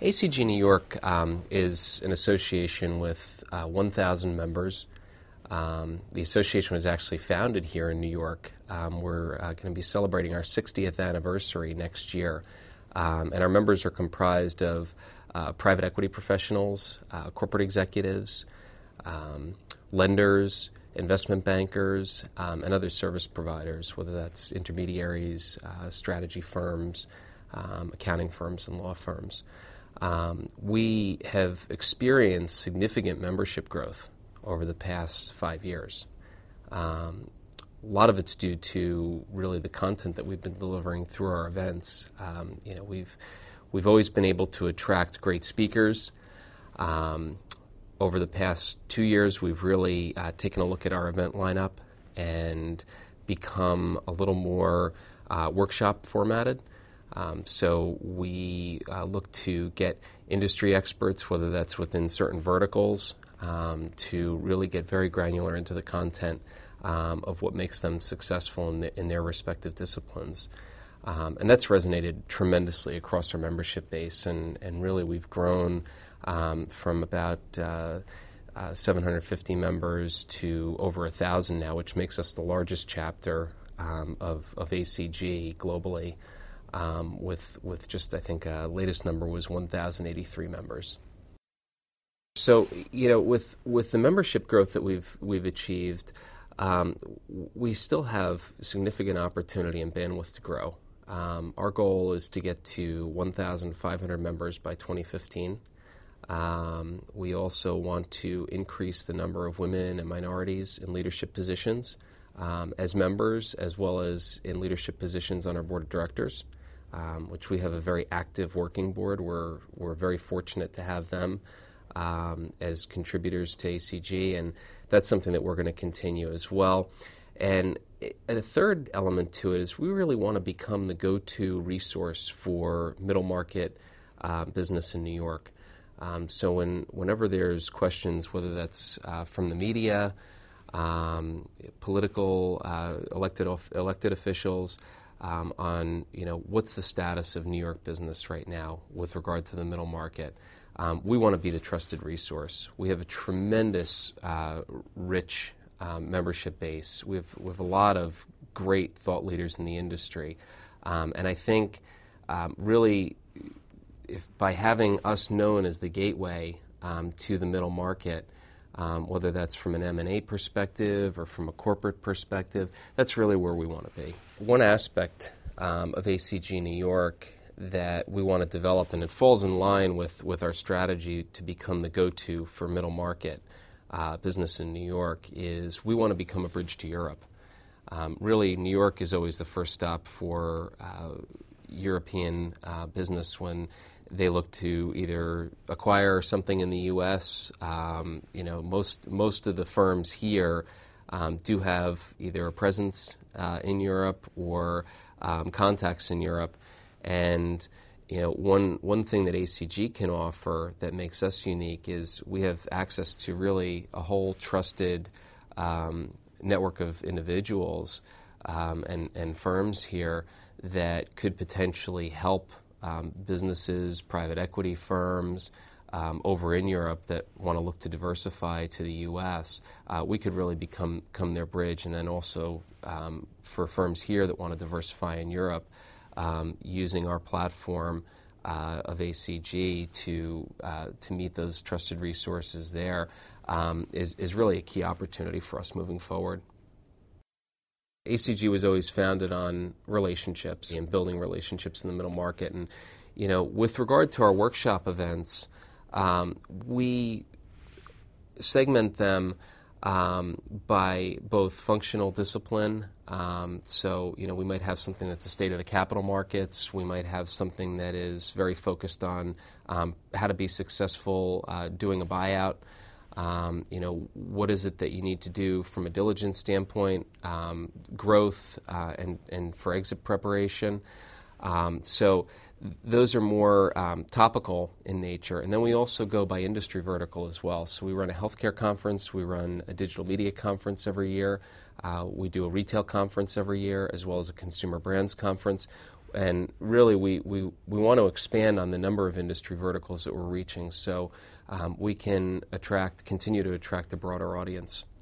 ACG New York is an association with 1,000 members. The association was actually founded here in New York. We're going to be celebrating our 60th anniversary next year. And our members are comprised of private equity professionals, corporate executives, lenders, investment bankers, and other service providers, whether that's intermediaries, strategy firms, accounting firms, and law firms. We have experienced significant membership growth over the past 5 years. A lot of it's due to really the content that we've been delivering through our events. We've always been able to attract great speakers. Over the past 2 years, we've really taken a look at our event lineup and become a little more workshop formatted. So we look to get industry experts, whether that's within certain verticals, to really get very granular into the content of what makes them successful in their respective disciplines. And that's resonated tremendously across our membership base, and really we've grown from about 750 members to over 1,000 now, which makes us the largest chapter of ACG globally, with just, I think, latest number was 1,083 members. So, with the membership growth that we've achieved, we still have significant opportunity and bandwidth to grow. Our goal is to get to 1,500 members by 2015. We also want to increase the number of women and minorities in leadership positions as members, as well as in leadership positions on our board of directors, which we have a very active working board. We're very fortunate to have them as contributors to ACG, and that's something that we're going to continue as well. And a third element to it is we really want to become the go-to resource for middle market business in New York. So whenever there's questions, whether that's from the media, political elected officials, on what's the status of New York business right now with regard to the middle market, we want to be the trusted resource. We have a tremendous, rich membership base. We have a lot of great thought leaders in the industry, and I think really, by having us known as the gateway to the middle market, whether that's from an M&A perspective or from a corporate perspective, that's really where we want to be. One aspect of ACG New York that we want to develop, and it falls in line with our strategy to become the go-to for middle market business in New York, is we want to become a bridge to Europe. Really, New York is always the first stop for European business when they look to either acquire something in the U.S. Most of the firms here do have either a presence in Europe or contacts in Europe. And one thing that ACG can offer that makes us unique is we have access to really a whole trusted network of individuals and firms here that could potentially help businesses, private equity firms over in Europe that want to look to diversify to the U.S. We could really become their bridge, and then also for firms here that want to diversify in Europe, using our platform of ACG to meet those trusted resources there is really a key opportunity for us moving forward. ACG was always founded on relationships and building relationships in the middle market. And, with regard to our workshop events, we segment them by both functional discipline. So, we might have something that's the state of the capital markets. We might have something that is very focused on how to be successful doing a buyout. What is it that you need to do from a diligence standpoint, growth, and for exit preparation. So those are more topical in nature. And then we also go by industry vertical as well. So we run a healthcare conference. We run a digital media conference every year. We do a retail conference every year, as well as a consumer brands conference. And really, we want to expand on the number of industry verticals that we're reaching so we can continue to attract a broader audience.